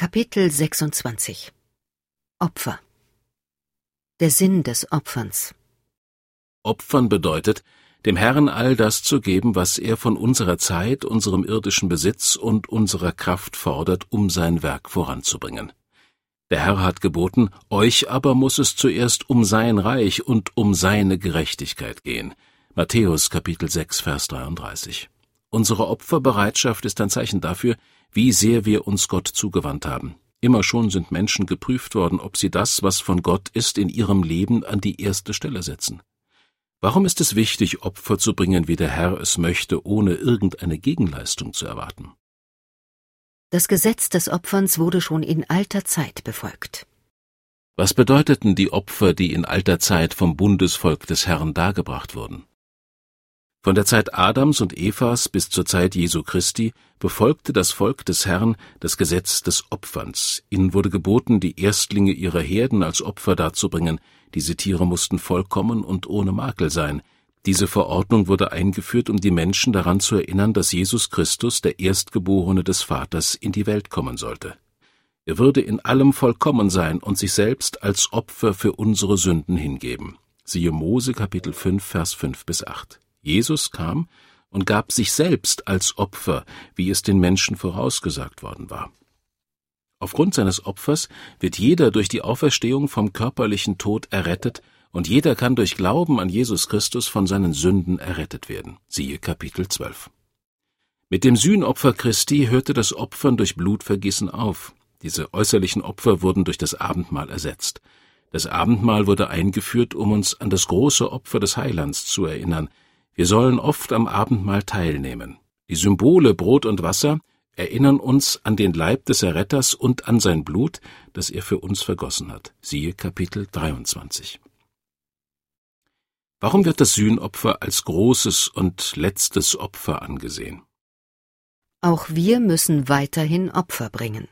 Kapitel 26 Opfer. Der Sinn des Opferns. Opfern bedeutet, dem Herrn all das zu geben, was er von unserer Zeit, unserem irdischen Besitz und unserer Kraft fordert, um sein Werk voranzubringen. Der Herr hat geboten, euch aber muss es zuerst um sein Reich und um seine Gerechtigkeit gehen. Matthäus Kapitel 6, Vers 33. Unsere Opferbereitschaft ist ein Zeichen dafür, wie sehr wir uns Gott zugewandt haben. Immer schon sind Menschen geprüft worden, ob sie das, was von Gott ist, in ihrem Leben an die erste Stelle setzen. Warum ist es wichtig, Opfer zu bringen, wie der Herr es möchte, ohne irgendeine Gegenleistung zu erwarten? Das Gesetz des Opferns wurde schon in alter Zeit befolgt. Was bedeuteten die Opfer, die in alter Zeit vom Bundesvolk des Herrn dargebracht wurden? Von der Zeit Adams und Evas bis zur Zeit Jesu Christi befolgte das Volk des Herrn das Gesetz des Opferns. Ihnen wurde geboten, die Erstlinge ihrer Herden als Opfer darzubringen. Diese Tiere mussten vollkommen und ohne Makel sein. Diese Verordnung wurde eingeführt, um die Menschen daran zu erinnern, dass Jesus Christus, der Erstgeborene des Vaters, in die Welt kommen sollte. Er würde in allem vollkommen sein und sich selbst als Opfer für unsere Sünden hingeben. Siehe Mose Kapitel 5, Vers 5 bis 8. Jesus kam und gab sich selbst als Opfer, wie es den Menschen vorausgesagt worden war. Aufgrund seines Opfers wird jeder durch die Auferstehung vom körperlichen Tod errettet und jeder kann durch Glauben an Jesus Christus von seinen Sünden errettet werden. Siehe Kapitel 12. Mit dem Sühnopfer Christi hörte das Opfern durch Blutvergießen auf. Diese äußerlichen Opfer wurden durch das Abendmahl ersetzt. Das Abendmahl wurde eingeführt, um uns an das große Opfer des Heilands zu erinnern. Wir sollen oft am Abendmahl teilnehmen. Die Symbole Brot und Wasser erinnern uns an den Leib des Erretters und an sein Blut, das er für uns vergossen hat. Siehe Kapitel 23. Warum wird das Sühnopfer als großes und letztes Opfer angesehen? Auch wir müssen weiterhin Opfer bringen.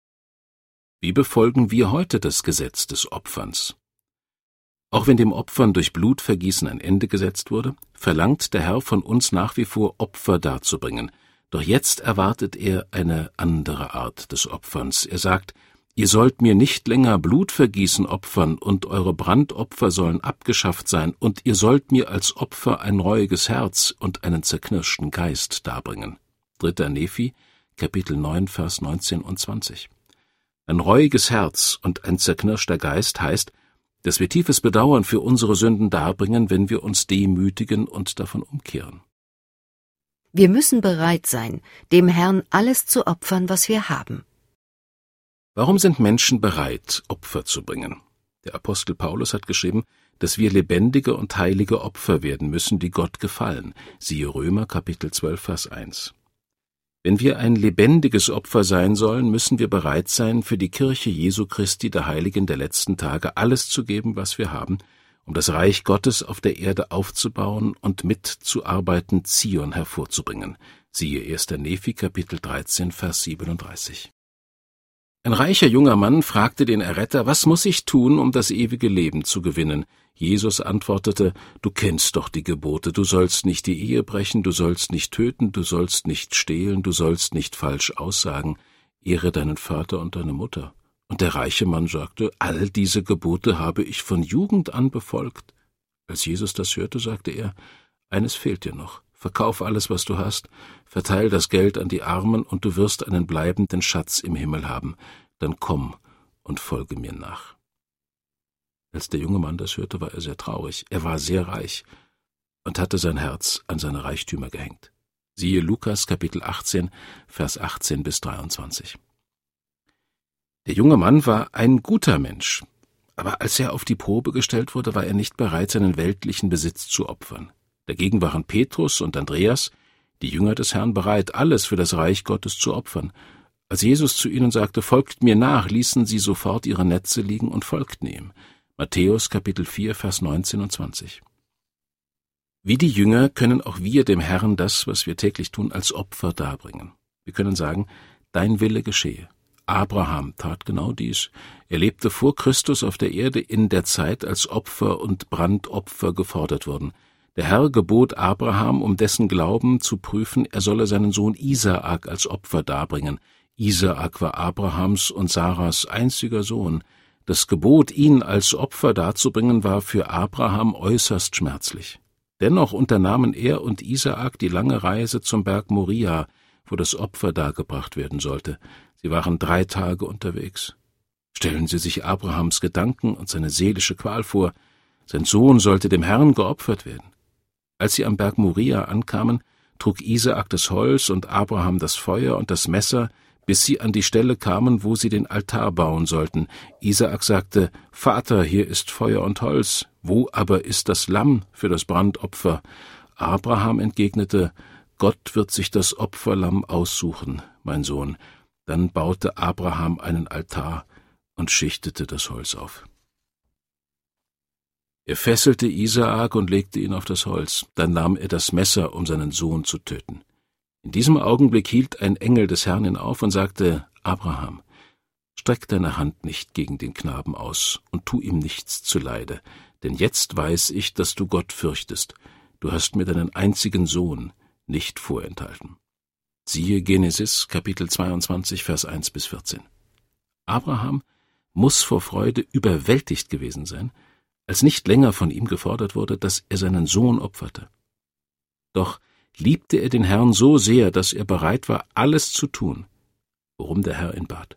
Wie befolgen wir heute das Gesetz des Opferns? Auch wenn dem Opfern durch Blutvergießen ein Ende gesetzt wurde, verlangt der Herr von uns nach wie vor Opfer darzubringen. Doch jetzt erwartet er eine andere Art des Opferns. Er sagt, ihr sollt mir nicht länger Blutvergießen opfern und eure Brandopfer sollen abgeschafft sein und ihr sollt mir als Opfer ein reuiges Herz und einen zerknirschten Geist darbringen. 3. Nephi, Kapitel 9, Vers 19 und 20. Ein reuiges Herz und ein zerknirschter Geist heißt, dass wir tiefes Bedauern für unsere Sünden darbringen, wenn wir uns demütigen und davon umkehren. Wir müssen bereit sein, dem Herrn alles zu opfern, was wir haben. Warum sind Menschen bereit, Opfer zu bringen? Der Apostel Paulus hat geschrieben, dass wir lebendige und heilige Opfer werden müssen, die Gott gefallen. Siehe Römer, Kapitel 12, Vers 1. Wenn wir ein lebendiges Opfer sein sollen, müssen wir bereit sein, für die Kirche Jesu Christi, der Heiligen der letzten Tage, alles zu geben, was wir haben, um das Reich Gottes auf der Erde aufzubauen und mitzuarbeiten, Zion hervorzubringen. Siehe 1. Nephi, Kapitel 13, Vers 37. Ein reicher junger Mann fragte den Erretter, was muss ich tun, um das ewige Leben zu gewinnen? Jesus antwortete, du kennst doch die Gebote, du sollst nicht die Ehe brechen, du sollst nicht töten, du sollst nicht stehlen, du sollst nicht falsch aussagen, ehre deinen Vater und deine Mutter. Und der reiche Mann sagte, all diese Gebote habe ich von Jugend an befolgt. Als Jesus das hörte, sagte er, eines fehlt dir noch, verkauf alles, was du hast, verteil das Geld an die Armen und du wirst einen bleibenden Schatz im Himmel haben, dann komm und folge mir nach. Als der junge Mann das hörte, war er sehr traurig. Er war sehr reich und hatte sein Herz an seine Reichtümer gehängt. Siehe Lukas, Kapitel 18, Vers 18 bis 23. Der junge Mann war ein guter Mensch, aber als er auf die Probe gestellt wurde, war er nicht bereit, seinen weltlichen Besitz zu opfern. Dagegen waren Petrus und Andreas, die Jünger des Herrn, bereit, alles für das Reich Gottes zu opfern. Als Jesus zu ihnen sagte, folgt mir nach, ließen sie sofort ihre Netze liegen und folgten ihm. Matthäus Kapitel 4, Vers 19 und 20. Wie die Jünger können auch wir dem Herrn das, was wir täglich tun, als Opfer darbringen. Wir können sagen, dein Wille geschehe. Abraham tat genau dies. Er lebte vor Christus auf der Erde in der Zeit, als Opfer und Brandopfer gefordert wurden. Der Herr gebot Abraham, um dessen Glauben zu prüfen, er solle seinen Sohn Isaak als Opfer darbringen. Isaak war Abrahams und Saras einziger Sohn. Das Gebot, ihn als Opfer darzubringen, war für Abraham äußerst schmerzlich. Dennoch unternahmen er und Isaak die lange Reise zum Berg Moria, wo das Opfer dargebracht werden sollte. Sie waren 3 Tage unterwegs. Stellen Sie sich Abrahams Gedanken und seine seelische Qual vor. Sein Sohn sollte dem Herrn geopfert werden. Als sie am Berg Moria ankamen, trug Isaak das Holz und Abraham das Feuer und das Messer, bis sie an die Stelle kamen, wo sie den Altar bauen sollten. Isaak sagte: »Vater, hier ist Feuer und Holz, wo aber ist das Lamm für das Brandopfer?« Abraham entgegnete: »Gott wird sich das Opferlamm aussuchen, mein Sohn.« Dann baute Abraham einen Altar und schichtete das Holz auf. Er fesselte Isaak und legte ihn auf das Holz. Dann nahm er das Messer, um seinen Sohn zu töten. In diesem Augenblick hielt ein Engel des Herrn ihn auf und sagte: »Abraham, streck deine Hand nicht gegen den Knaben aus und tu ihm nichts zuleide, denn jetzt weiß ich, dass du Gott fürchtest. Du hast mir deinen einzigen Sohn nicht vorenthalten.« Siehe Genesis, Kapitel 22, Vers 1-14. Abraham muss vor Freude überwältigt gewesen sein, als nicht länger von ihm gefordert wurde, dass er seinen Sohn opferte. Doch liebte er den Herrn so sehr, dass er bereit war, alles zu tun, worum der Herr ihn bat.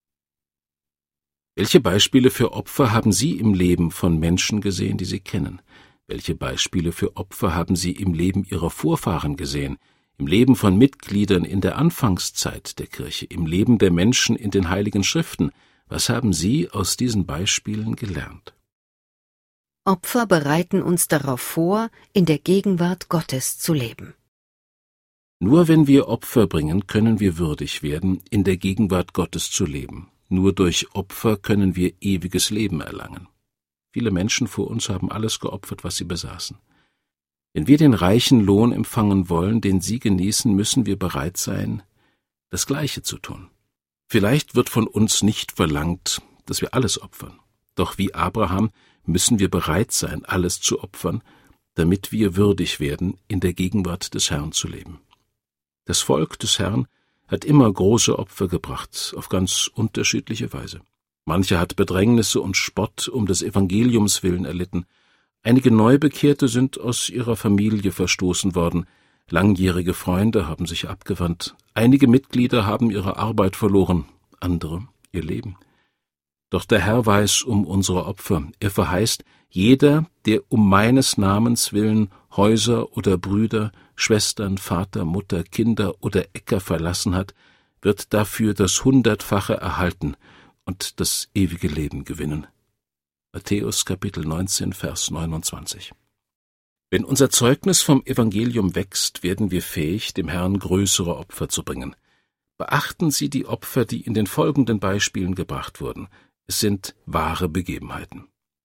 Welche Beispiele für Opfer haben Sie im Leben von Menschen gesehen, die Sie kennen? Welche Beispiele für Opfer haben Sie im Leben Ihrer Vorfahren gesehen, im Leben von Mitgliedern in der Anfangszeit der Kirche, im Leben der Menschen in den Heiligen Schriften? Was haben Sie aus diesen Beispielen gelernt? Opfer bereiten uns darauf vor, in der Gegenwart Gottes zu leben. Nur wenn wir Opfer bringen, können wir würdig werden, in der Gegenwart Gottes zu leben. Nur durch Opfer können wir ewiges Leben erlangen. Viele Menschen vor uns haben alles geopfert, was sie besaßen. Wenn wir den reichen Lohn empfangen wollen, den sie genießen, müssen wir bereit sein, das Gleiche zu tun. Vielleicht wird von uns nicht verlangt, dass wir alles opfern. Doch wie Abraham müssen wir bereit sein, alles zu opfern, damit wir würdig werden, in der Gegenwart des Herrn zu leben. Das Volk des Herrn hat immer große Opfer gebracht, auf ganz unterschiedliche Weise. Mancher hat Bedrängnisse und Spott um des Evangeliums willen erlitten. Einige Neubekehrte sind aus ihrer Familie verstoßen worden. Langjährige Freunde haben sich abgewandt. Einige Mitglieder haben ihre Arbeit verloren, andere ihr Leben. Doch der Herr weiß um unsere Opfer. Er verheißt: Jeder, der um meines Namens willen Häuser oder Brüder, Schwestern, Vater, Mutter, Kinder oder Äcker verlassen hat, wird dafür das 100-fache erhalten und das ewige Leben gewinnen. Matthäus Kapitel 19, Vers 29. Wenn unser Zeugnis vom Evangelium wächst, werden wir fähig, dem Herrn größere Opfer zu bringen. Beachten Sie die Opfer, die in den folgenden Beispielen gebracht wurden. Es sind wahre Begebenheiten.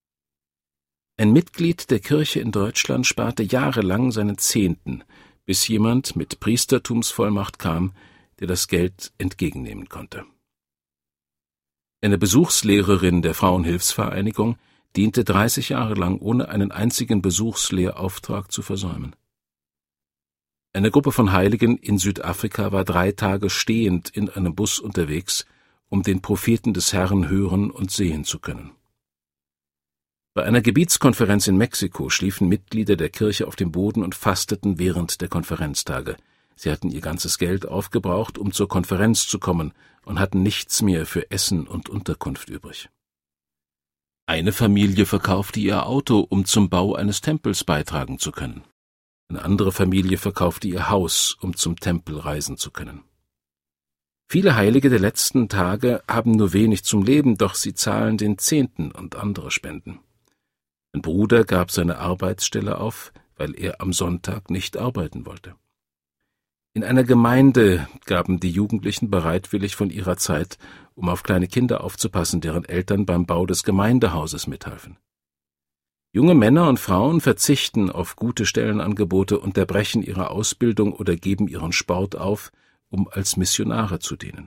Ein Mitglied der Kirche in Deutschland sparte jahrelang seinen Zehnten, bis jemand mit Priestertumsvollmacht kam, der das Geld entgegennehmen konnte. Eine Besuchslehrerin der Frauenhilfsvereinigung diente 30 Jahre lang, ohne einen einzigen Besuchslehrauftrag zu versäumen. Eine Gruppe von Heiligen in Südafrika war 3 Tage stehend in einem Bus unterwegs, um den Propheten des Herrn hören und sehen zu können. Bei einer Gebietskonferenz in Mexiko schliefen Mitglieder der Kirche auf dem Boden und fasteten während der Konferenztage. Sie hatten ihr ganzes Geld aufgebraucht, um zur Konferenz zu kommen, und hatten nichts mehr für Essen und Unterkunft übrig. Eine Familie verkaufte ihr Auto, um zum Bau eines Tempels beitragen zu können. Eine andere Familie verkaufte ihr Haus, um zum Tempel reisen zu können. Viele Heilige der letzten Tage haben nur wenig zum Leben, doch sie zahlen den Zehnten und andere Spenden. Ein Bruder gab seine Arbeitsstelle auf, weil er am Sonntag nicht arbeiten wollte. In einer Gemeinde gaben die Jugendlichen bereitwillig von ihrer Zeit, um auf kleine Kinder aufzupassen, deren Eltern beim Bau des Gemeindehauses mithalfen. Junge Männer und Frauen verzichten auf gute Stellenangebote, unterbrechen ihre Ausbildung oder geben ihren Sport auf, um als Missionare zu dienen.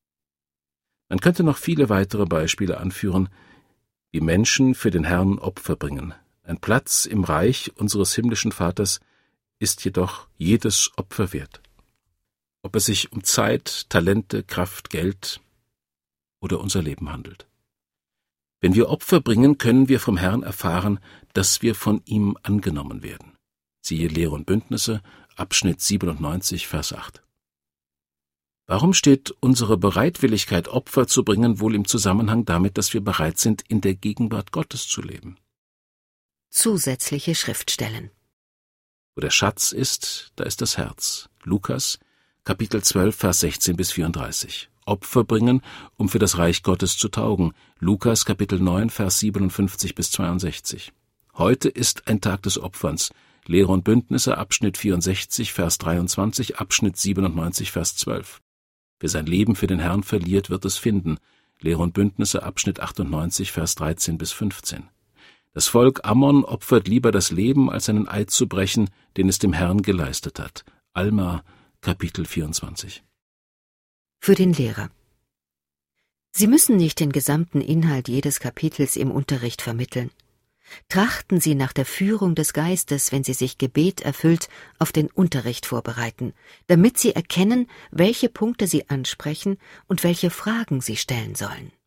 Man könnte noch viele weitere Beispiele anführen, wie Menschen für den Herrn Opfer bringen. Ein Platz im Reich unseres himmlischen Vaters ist jedoch jedes Opfer wert. ob es sich um Zeit, Talente, Kraft, Geld oder unser Leben handelt. Wenn wir Opfer bringen, können wir vom Herrn erfahren, dass wir von ihm angenommen werden. Siehe Lehre und Bündnisse, Abschnitt 97, Vers 8. Warum steht unsere Bereitwilligkeit, Opfer zu bringen, wohl im Zusammenhang damit, dass wir bereit sind, in der Gegenwart Gottes zu leben? Zusätzliche Schriftstellen. Wo der Schatz ist, da ist das Herz. Lukas, Kapitel 12, Vers 16 bis 34. Opfer bringen, um für das Reich Gottes zu taugen. Lukas, Kapitel 9, Vers 57 bis 62. Heute ist ein Tag des Opferns. Lehre und Bündnisse, Abschnitt 64, Vers 23, Abschnitt 97, Vers 12. Wer sein Leben für den Herrn verliert, wird es finden. Lehre und Bündnisse, Abschnitt 98, Vers 13 bis 15. Das Volk Ammon opfert lieber das Leben, als einen Eid zu brechen, den es dem Herrn geleistet hat. Alma, Kapitel 24. Für den Lehrer. Sie müssen nicht den gesamten Inhalt jedes Kapitels im Unterricht vermitteln. Trachten Sie nach der Führung des Geistes, wenn Sie sich Gebet erfüllt, auf den Unterricht vorbereiten, damit Sie erkennen, welche Punkte Sie ansprechen und welche Fragen Sie stellen sollen.